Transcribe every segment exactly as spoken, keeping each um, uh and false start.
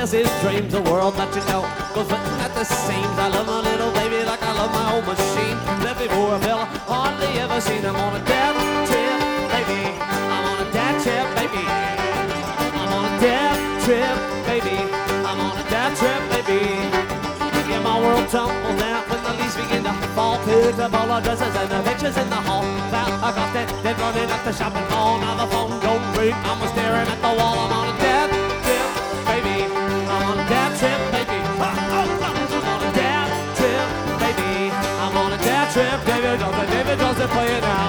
has his dreams, the world that you know goes flitting at the seams. I love my little baby like I love my old machine. Left before a fella, hardly ever seen him on a dad trip, baby. I'm on a dad trip, baby. I'm on a dad trip, baby. I'm on a dad trip, baby. Yeah, my world tumbled down when the leaves begin to fall. Picked up all the dresses and the pictures in the hall. Found I got that, then running up the shopping mall. Now the phone don't ring, I'm staring at the wall. I'm on a dad trip, baby. I'm on a dad trip, baby. I'm on a dad trip, baby. I'm on a dad trip, David Johnson, David Johnson, play it now.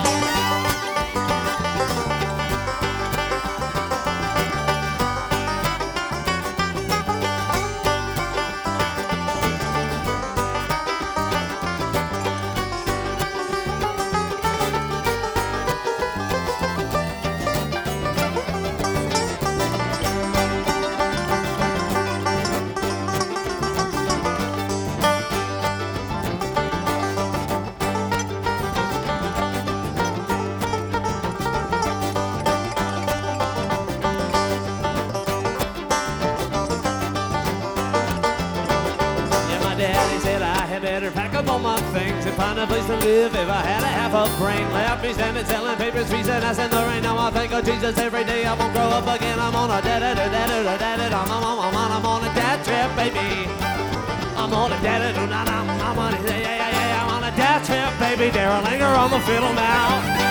Find a place to live if I had a half a brain. Left me standing selling papers, trees and ice in the rain. Now I think of Jesus every day. I won't grow up again. I'm on a dad dad dad dad dad I'm on I'm on a dad trip, baby. I'm on a dad dad I'm on yeah yeah yeah I'm on a dad trip, baby. Darryl Anger on the fiddle now.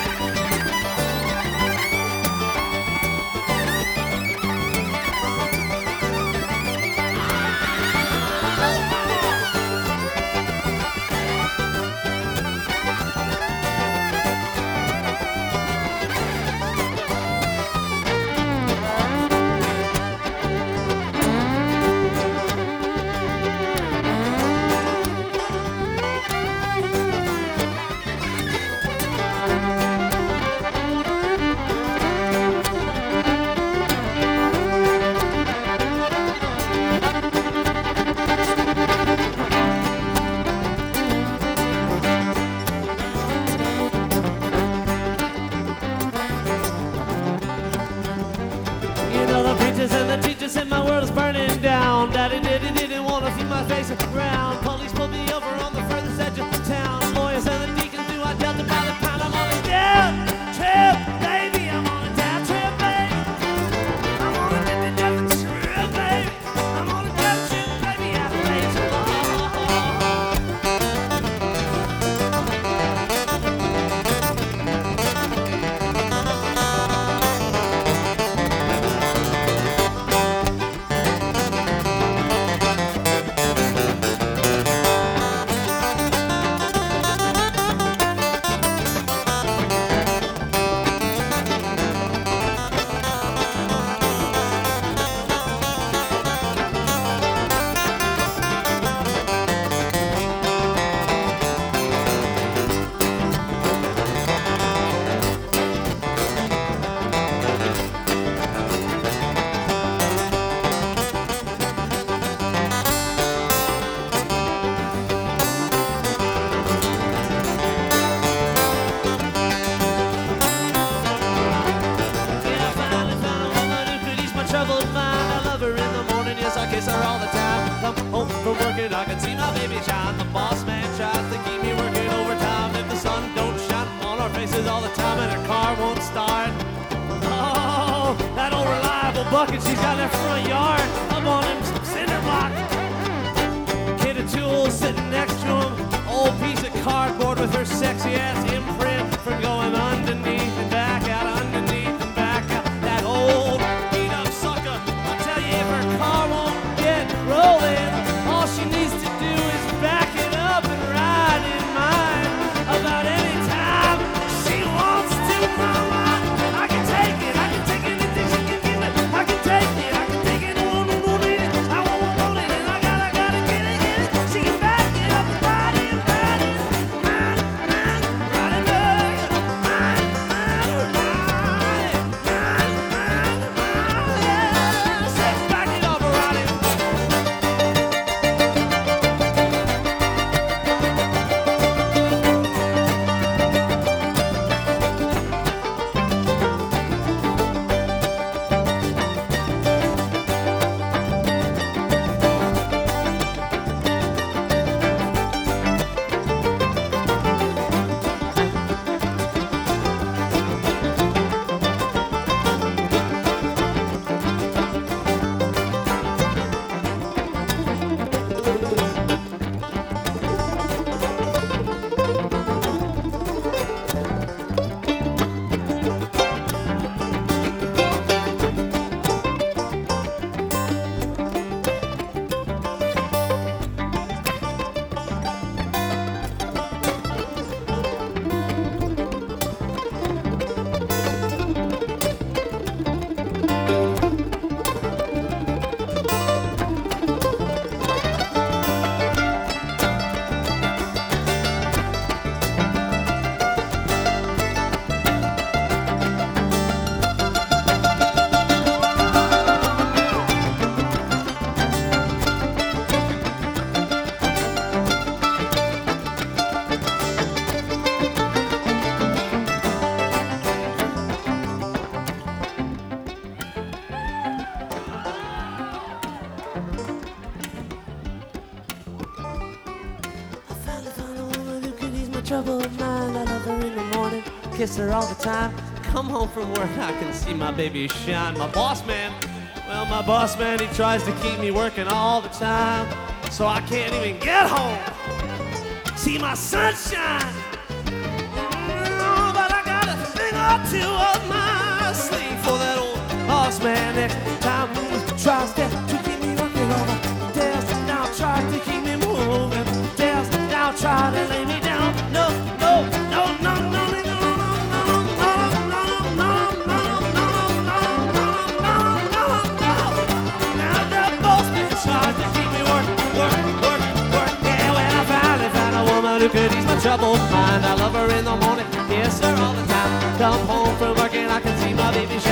Bucket, she's got that front yard up on him cinder block. Kid of tools sitting next to him, old piece of cardboard with her sexy ass imprint from going underneath and back out, underneath and back out. That old beat up sucker, I tell you, if her car won't get rolling, all she needs to do is back it up and ride in mine about any time she wants to. Mama, I can take it, I can take anything she can give it. I can take it, I can take it, I won't, won't need it. I won't, won't need it, I gotta, gotta get it, get it. She can back it up and ride it, ride it. troubled mind. I love her in the morning, kiss her all the time. Come home from work, I can see my baby shine. My boss man, well, my boss man, he tries to keep me working all the time, so I can't even get home, see my sunshine. Oh, but I got a thing or two up my sleeve for that old boss man. Next time he tries to, to keep me working over, dares to now try to keep me moving, dares to now try to lay me down. No, no, no, no, no, no. Who could ease my troubled mind? I love her in the morning, kiss her all the time. Come home from work and I can see my baby shine.